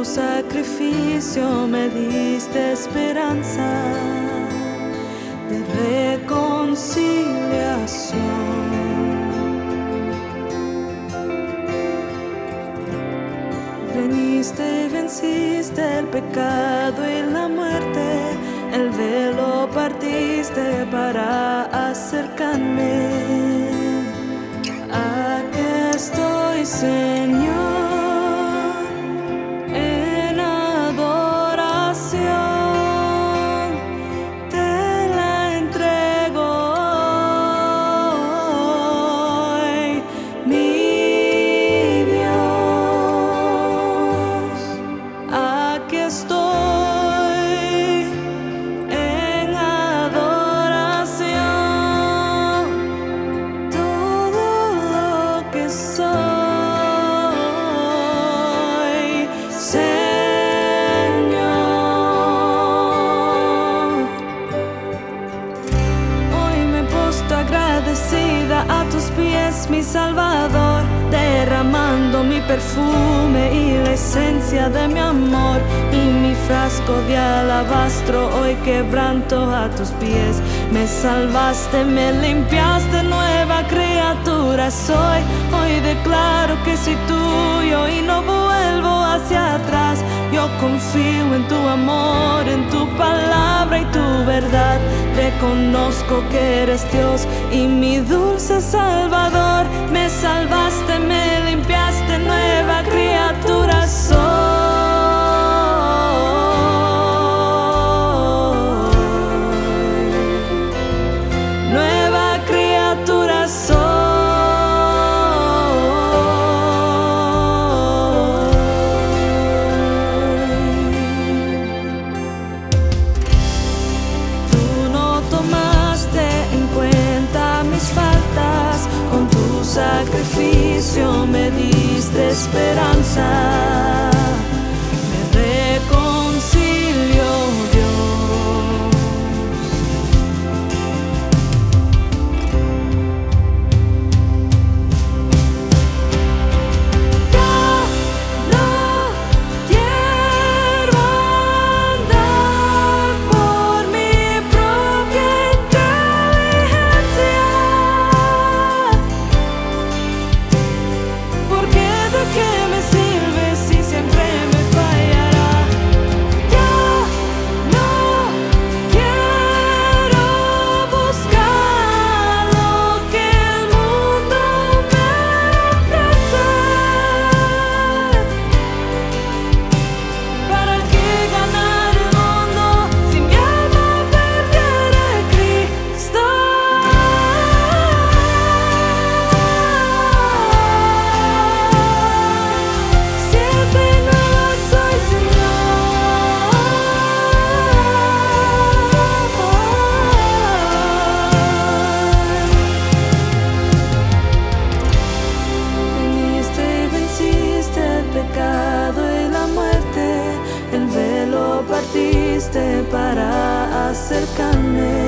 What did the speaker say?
sacrificio me diste esperanza de reconciliación. Veniste y venciste el pecado y la muerte, el velo partiste para acercarme. Aquí estoy, Señor. Agradecida a tus pies, mi Salvador, derramando mi perfume y la esencia de mi amor, y mi frasco de alabastro hoy quebranto a tus pies. Me salvaste, me limpiaste, nueva criatura soy. Hoy declaro que soy tuyo y no vuelvo hacia atrás. Yo confío en tu amor, en tu palabra y tu verdad. Reconozco que eres Dios y mi dulce Salvador. Me salvaste, me limpiaste, nueva criatura soy. Nueva criatura soy. Sacrificio me diste esperanza, me reconcilió Dios. Ya no quiero andar por mi propia inteligencia. ¿Qué me sirve si siempre me fallará? Ya no quiero buscar lo que el mundo me ofrece. ¿Para qué ganar el mundo si mi alma perdiera a Cristo? Partiste para acercarme.